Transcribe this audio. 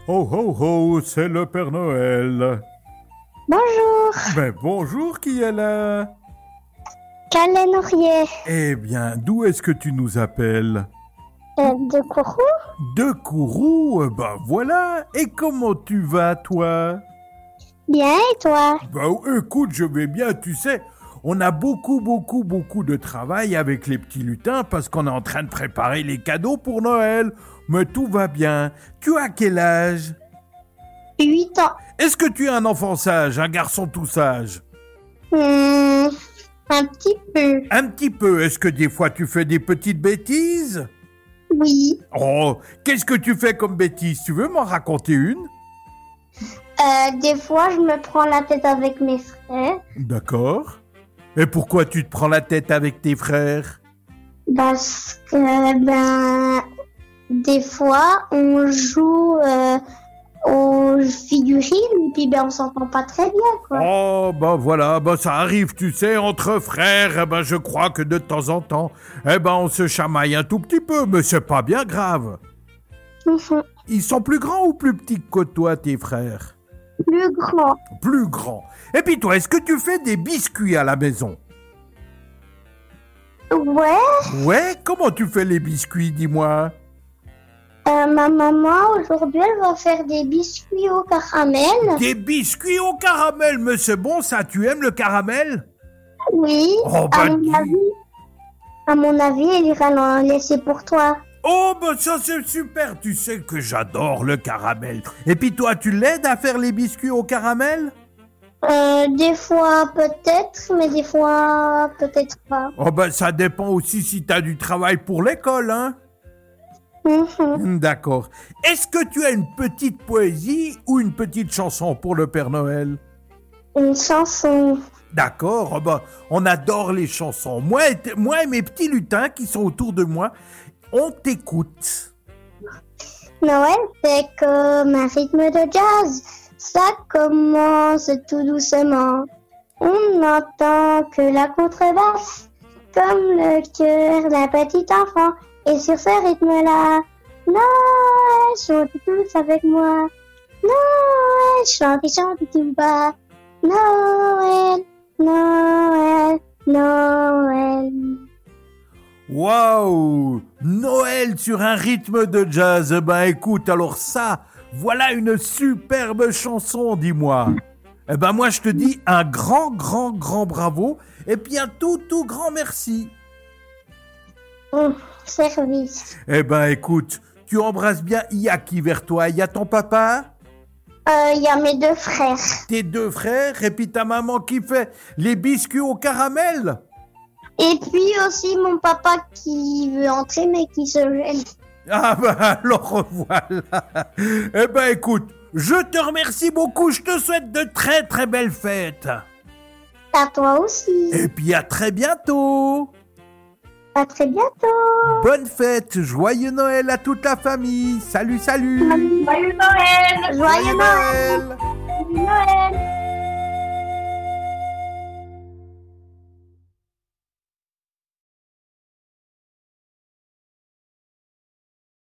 Ho ho ho, c'est le Père Noël. Bonjour, Ben bonjour, qui est là? Calais Nourier, Eh bien, d'où est-ce que tu nous appelles? de Kourou. De Kourou, ben voilà. Et comment tu vas, toi? Bien, et toi? Ben écoute, je vais bien, tu sais. On a beaucoup de travail avec les petits lutins parce qu'on est en train de préparer les cadeaux pour Noël. Mais tout va bien. Tu as quel âge? 8 ans. Est-ce que tu es un enfant sage, un garçon tout sage? Un petit peu, Un petit peu. Est-ce que des fois tu fais des petites bêtises? oui. Oh, qu'est-ce que tu fais comme bêtise? Tu veux m'en raconter une? Des fois, je me prends la tête avec mes frères D'accord. Et pourquoi tu te prends la tête avec tes frères? parce que, des fois, on joue aux figurines, puis on s'entend pas très bien, quoi. Oh, ben voilà, ben ça arrive, tu sais, entre frères, eh ben je crois que de temps en temps, eh ben on se chamaille un tout petit peu, mais c'est pas bien grave. Mhm. Ils sont plus grands ou plus petits que toi, tes frères? Plus grand. Plus grands. Et puis toi, est-ce que tu fais des biscuits à la maison? Ouais, Ouais, comment tu fais les biscuits, dis-moi? ma maman, aujourd'hui, elle va faire des biscuits au caramel. Des biscuits au caramel, mais c'est bon ça, tu aimes le caramel? Oui, Oh, bah dis. à mon avis, elle ira l'en laisser pour toi. Oh, ben ça c'est super, tu sais que j'adore le caramel. Et puis toi, tu l'aides à faire les biscuits au caramel? Des fois peut-être, mais des fois peut-être pas. Oh ben ça dépend aussi si t'as du travail pour l'école, hein? Mhm. D'accord. Est-ce que tu as une petite poésie ou une petite chanson pour le Père Noël? Une chanson. D'accord, oh ben, on adore les chansons. Moi et mes petits lutins qui sont autour de moi, on t'écoute. Noël, c'est comme un rythme de jazz. Ça commence tout doucement. On n'entend que la contrebasse, comme le cœur d'un petit enfant. Et sur ce rythme-là, Noël, chantez tous avec moi. Noël, chantez tout bas. Noël, Noël, Noël. Waouh! Noël sur un rythme de jazz. Eh ben écoute, alors ça, voilà une superbe chanson, dis-moi. Eh ben moi je te dis un grand bravo et puis un tout grand merci. Service. Eh ben écoute, tu embrasses bien, il y a qui vers toi? Il y a ton papa? Il y a mes deux frères. Tes deux frères et puis ta maman qui fait les biscuits au caramel? Et puis aussi mon papa qui veut entrer mais qui se gêne. Ah ben alors voilà. Eh ben écoute, je te remercie beaucoup, je te souhaite de très belles fêtes. À toi aussi. Et puis à très bientôt. À très bientôt. Bonne fête, joyeux Noël à toute la famille. Salut. Joyeux Noël. Joyeux Noël. Joyeux Noël.